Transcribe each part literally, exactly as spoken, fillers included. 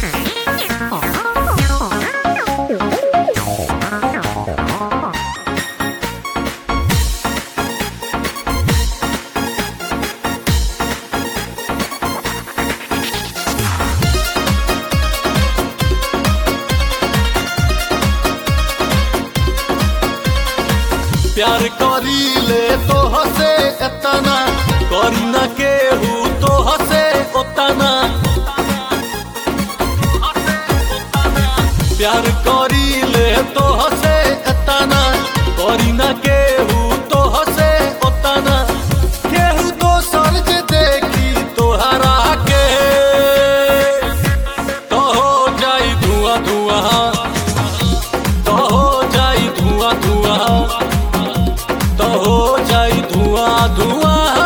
प्यार करी ले तो हसे एतना करी न केहू तो हसे ओतना प्यार करी ले तो हसे एतना करी न केहू तो हसे ओतना केहू तो सर्ज देखी तोहरा के तो हो जाई धुआं धुआं तो हो जाई धुआं धुआं तो हो जाई धुआं धुआं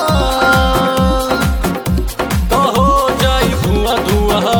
तो हो जाई धुआं धुआं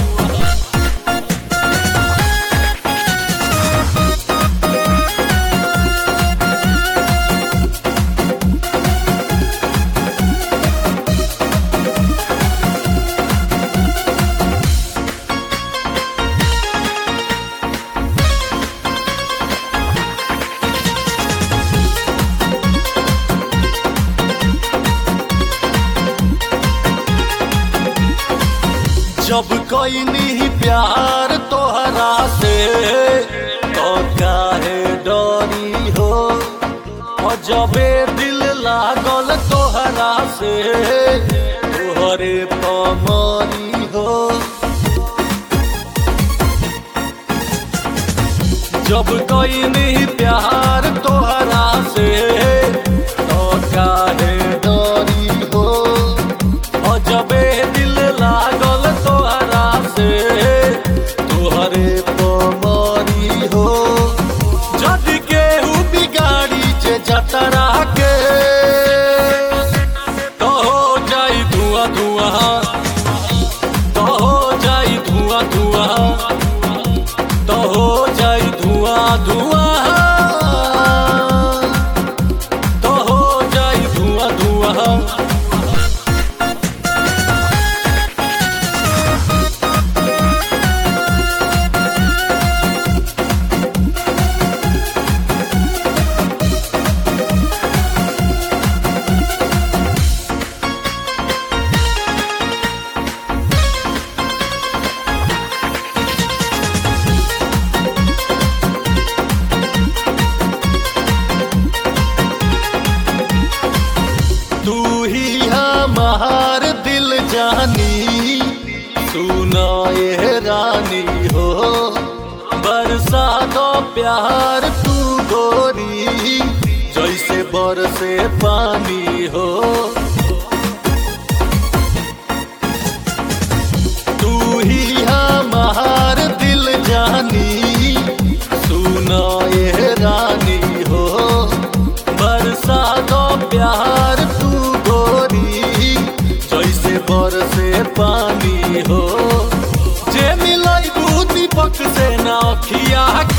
जब कोई नहीं प्यार तोहरा से तो काहे डरी हो और जबे दिल लागल तोहरा से तोहरे पमरी हो जब कोई नहीं प्यार तोहरा से तो काहे डरी हो और जबे दिल लागल तोहरा से तोहरे पमरी हो जद केहू बिगाड़ी जे जतरा के तो हो जाई धुआं धुआं तो हो जाई धुआं धुआं तो हो जाई धुआं धुआं तो हो जाई धुआं धुआं तू ही हमार दिल जानी सुना ये रानी हो बरसा दो प्यार तू गोरी जैसे बरसे पानी हो तू ही हमार दिल जानी सुना ये रानी हो बरसा दो प्यार बरसे पानी हो जे मिलाई दीपक से ना खिया